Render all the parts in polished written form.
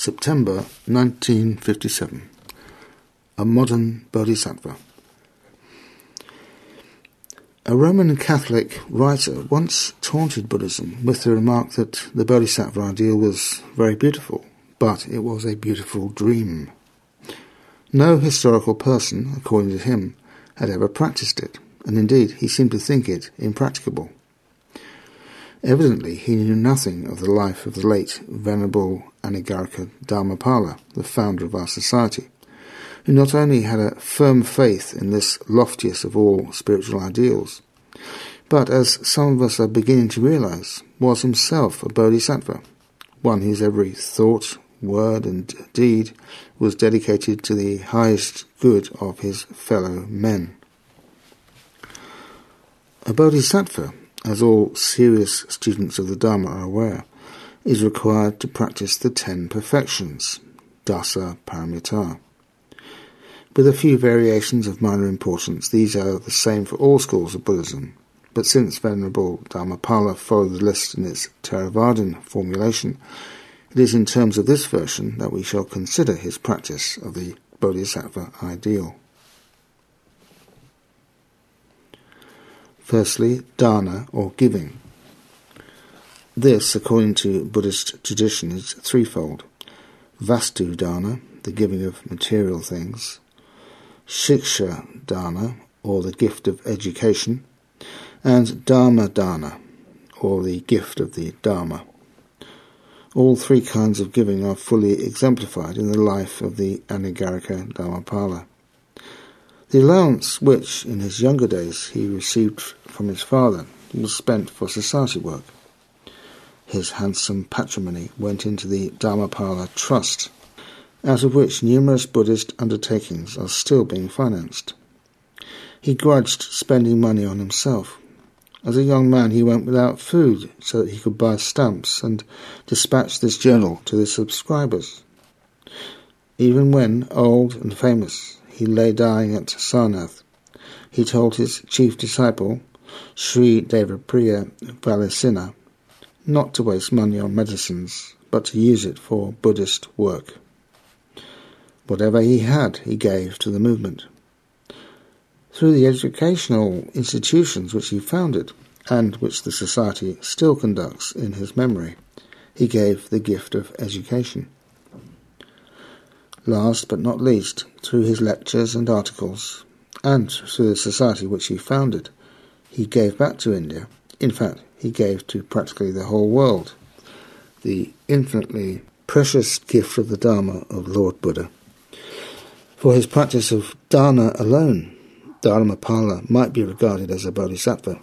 September 1957. A Modern Bodhisattva. A Roman Catholic writer once taunted Buddhism with the remark that the Bodhisattva ideal was very beautiful, but it was a beautiful dream. No historical person, according to him, had ever practiced it, and indeed he seemed to think it impracticable. Evidently he knew nothing of the life of the late Venerable Anagarika Dharmapala, the founder of our society, who not only had a firm faith in this loftiest of all spiritual ideals, but, as some of us are beginning to realize, was himself a bodhisattva, one whose every thought, word and deed was dedicated to the highest good of his fellow men. A bodhisattva, as all serious students of the Dharma are aware, is required to practice the 10 perfections, Dasa Paramita. With a few variations of minor importance, these are the same for all schools of Buddhism, but since Venerable Dharmapala followed the list in its Theravadan formulation, it is in terms of this version that we shall consider his practice of the Bodhisattva ideal. Firstly, dana, or giving. This, according to Buddhist tradition, is threefold. Vastu dana, the giving of material things. Shiksha dana, or the gift of education. And Dharma dana, or the gift of the Dharma. All three kinds of giving are fully exemplified in the life of the Anagarika Dharmapala. The allowance which, in his younger days, he received from his father was spent for society work. His handsome patrimony went into the Dharmapala Trust, out of which numerous Buddhist undertakings are still being financed. He grudged spending money on himself. As a young man he went without food so that he could buy stamps and dispatch this journal to the subscribers. Even when, old and famous, he lay dying at Sarnath, he told his chief disciple, Sri Devapriya Valasina, not to waste money on medicines, but to use it for Buddhist work. Whatever he had, he gave to the movement. Through the educational institutions which he founded, and which the society still conducts in his memory, he gave the gift of education. Last but not least, through his lectures and articles, and through the society which he founded, he gave back to India. In fact, he gave to practically the whole world the infinitely precious gift of the Dharma of Lord Buddha. For his practice of dana alone, Dharmapala might be regarded as a bodhisattva.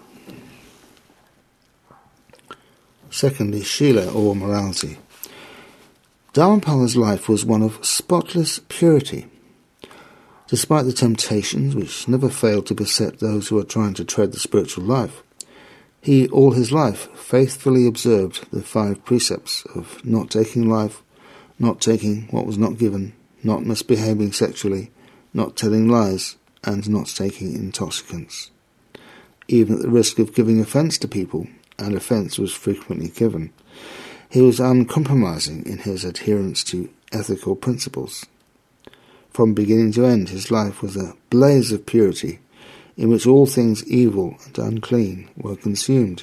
Secondly, Shila, or morality. Dharmapala's life was one of spotless purity. Despite the temptations which never failed to beset those who are trying to tread the spiritual life, he all his life faithfully observed the 5 precepts of not taking life, not taking what was not given, not misbehaving sexually, not telling lies, and not taking intoxicants. Even at the risk of giving offence to people, and offence was frequently given, he was uncompromising in his adherence to ethical principles. From beginning to end, his life was a blaze of purity, in which all things evil and unclean were consumed.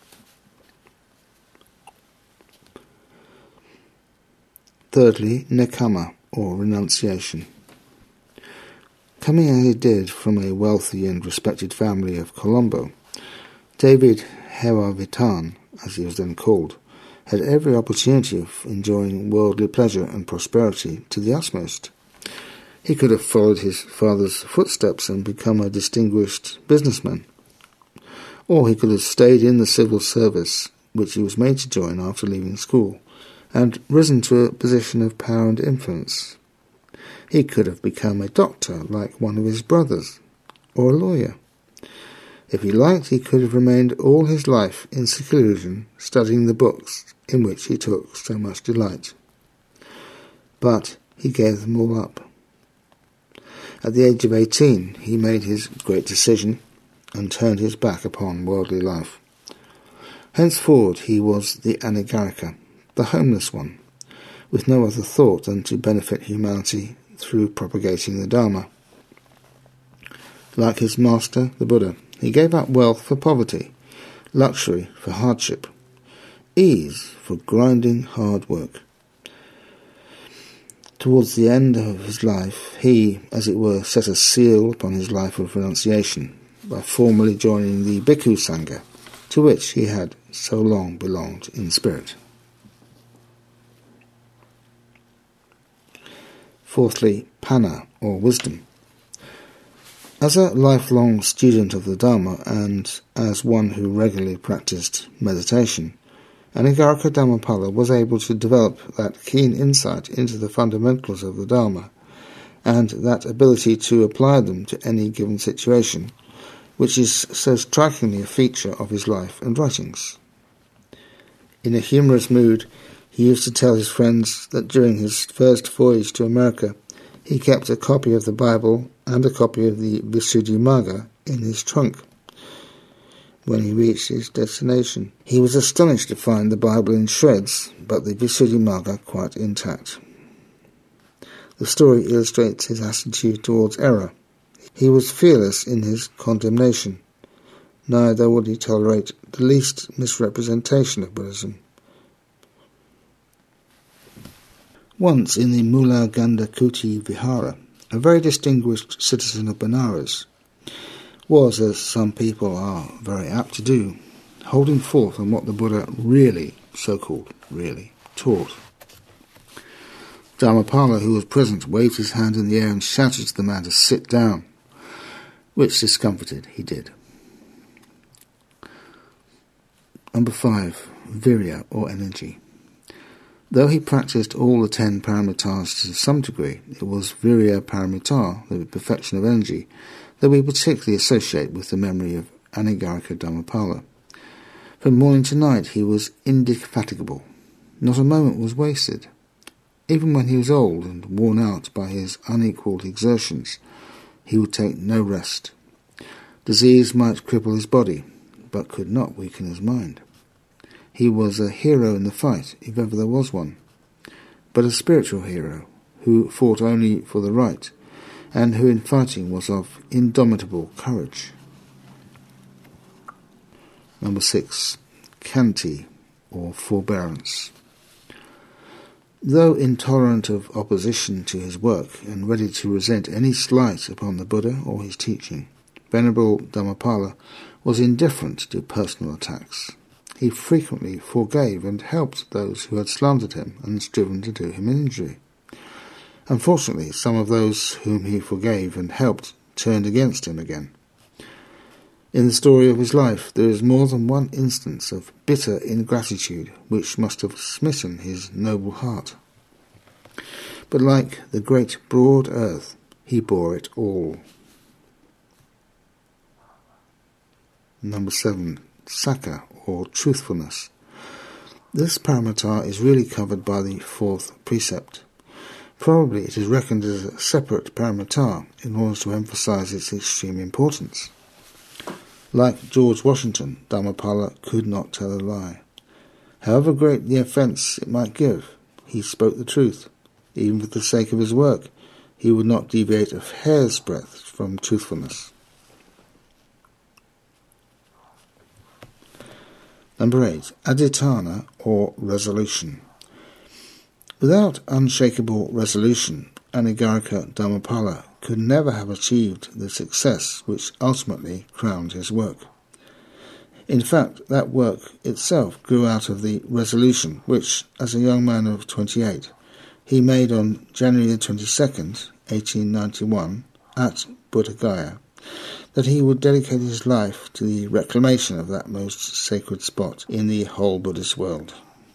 Thirdly, nekama, or renunciation. Coming as he did from a wealthy and respected family of Colombo, David Heravitan, as he was then called, had every opportunity of enjoying worldly pleasure and prosperity to the utmost. He could have followed his father's footsteps and become a distinguished businessman, or he could have stayed in the civil service, which he was made to join after leaving school, and risen to a position of power and influence. He could have become a doctor like one of his brothers, or a lawyer. If he liked, he could have remained all his life in seclusion, studying the books in which he took so much delight. But he gave them all up. At the age of 18, he made his great decision and turned his back upon worldly life. Henceforward he was the Anagarika, the homeless one, with no other thought than to benefit humanity through propagating the Dharma. Like his master, the Buddha, he gave up wealth for poverty, luxury for hardship, ease for grinding hard work. Towards the end of his life, he, as it were, set a seal upon his life of renunciation by formally joining the Bhikkhu Sangha, to which he had so long belonged in spirit. Fourthly, Panna, or wisdom. As a lifelong student of the Dharma and as one who regularly practiced meditation, Anagarika Dhammapala was able to develop that keen insight into the fundamentals of the Dharma and that ability to apply them to any given situation, which is so strikingly a feature of his life and writings. In a humorous mood, he used to tell his friends that during his first voyage to America, he kept a copy of the Bible and a copy of the Visuddhimagga in his trunk. When he reached his destination, he was astonished to find the Bible in shreds, but the Visuddhimagga quite intact. The story illustrates his attitude towards error. He was fearless in his condemnation, neither would he tolerate the least misrepresentation of Buddhism. Once in the Mula Gandakuti Vihara, a very distinguished citizen of Benares was, as some people are very apt to do, holding forth on what the Buddha really, so-called really, taught. Dhammapala, who was present, waved his hand in the air and shouted to the man to sit down, which, discomfited, he did. Number 5. Virya, or energy. Though he practiced all the 10 paramitas to some degree, it was Virya Paramita, the perfection of energy, that we particularly associate with the memory of Anagarika Dhammapala. From morning to night he was indefatigable. Not a moment was wasted. Even when he was old and worn out by his unequalled exertions, he would take no rest. Disease might cripple his body, but could not weaken his mind. He was a hero in the fight, if ever there was one, but a spiritual hero, who fought only for the right, and who in fighting was of indomitable courage. Number 6. Khanti, or forbearance. Though intolerant of opposition to his work and ready to resent any slight upon the Buddha or his teaching, Venerable Dhammapala was indifferent to personal attacks. He frequently forgave and helped those who had slandered him and striven to do him injury. Unfortunately, some of those whom he forgave and helped turned against him again. In the story of his life, there is more than one instance of bitter ingratitude which must have smitten his noble heart. But like the great broad earth, he bore it all. Number 7. Sakha, or truthfulness. This paramita is really covered by the 4th precept. Probably it is reckoned as a separate paramita in order to emphasize its extreme importance. Like George Washington, Dhammapala could not tell a lie. However great the offence it might give, he spoke the truth. Even for the sake of his work, he would not deviate a hair's breadth from truthfulness. Number 8. Adhitthana, or resolution. Without unshakable resolution, Anagarika Dhammapala could never have achieved the success which ultimately crowned his work. In fact, that work itself grew out of the resolution which, as a young man of 28, he made on January 22nd, 1891, at Buddha Gaya, that he would dedicate his life to the reclamation of that most sacred spot in the whole Buddhist world.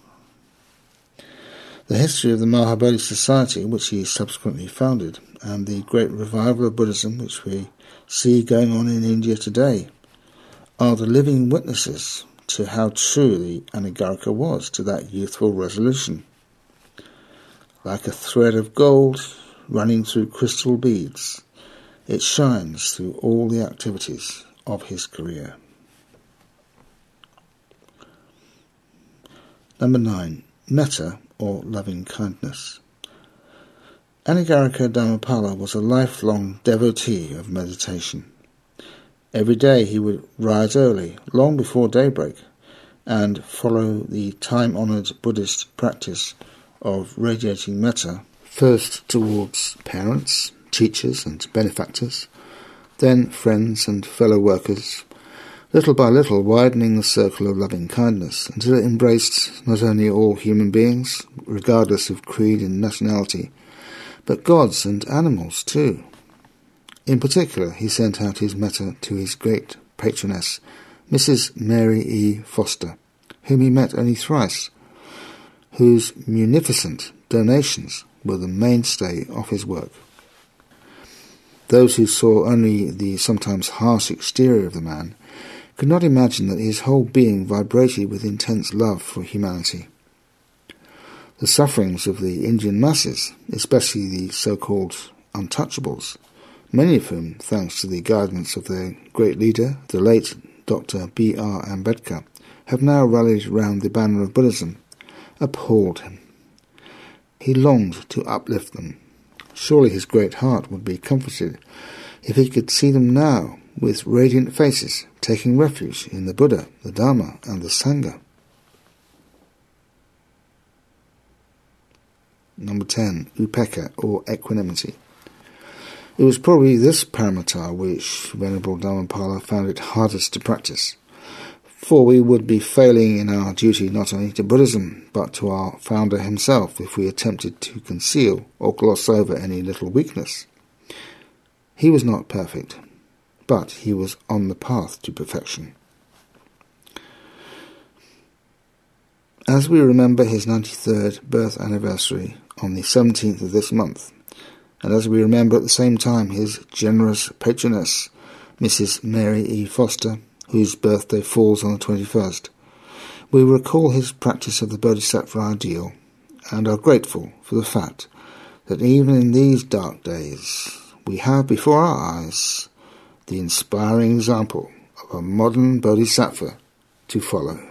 The history of the Mahabodhi Society, which he subsequently founded, and the great revival of Buddhism which we see going on in India today, are the living witnesses to how true the Anagarika was to that youthful resolution. Like a thread of gold running through crystal beads, it shines through all the activities of his career. Number 9. Metta, or loving kindness. Anagarika Dharmapala was a lifelong devotee of meditation. Every day he would rise early, long before daybreak, and follow the time-honoured Buddhist practice of radiating metta, first towards parents, teachers and benefactors, then friends and fellow workers, little by little widening the circle of loving kindness until it embraced not only all human beings, regardless of creed and nationality, but gods and animals too. In particular, he sent out his metta to his great patroness, Mrs. Mary E. Foster, whom he met only thrice, whose munificent donations were the mainstay of his work. Those who saw only the sometimes harsh exterior of the man could not imagine that his whole being vibrated with intense love for humanity. The sufferings of the Indian masses, especially the so-called untouchables, many of whom, thanks to the guidance of their great leader, the late Dr. B.R. Ambedkar, have now rallied round the banner of Buddhism, appalled him. He longed to uplift them. Surely his great heart would be comforted if he could see them now, with radiant faces, taking refuge in the Buddha, the Dharma, and the Sangha. Number 10. Upekkha, or equanimity. It was probably this paramita which Venerable Dharmapala found it hardest to practice, for we would be failing in our duty not only to Buddhism, but to our founder himself if we attempted to conceal or gloss over any little weakness. He was not perfect, but he was on the path to perfection. As we remember his 93rd birth anniversary on the 17th of this month, and as we remember at the same time his generous patroness, Mrs. Mary E. Foster, whose birthday falls on the 21st, we recall his practice of the Bodhisattva ideal and are grateful for the fact that even in these dark days we have before our eyes the inspiring example of a modern Bodhisattva to follow.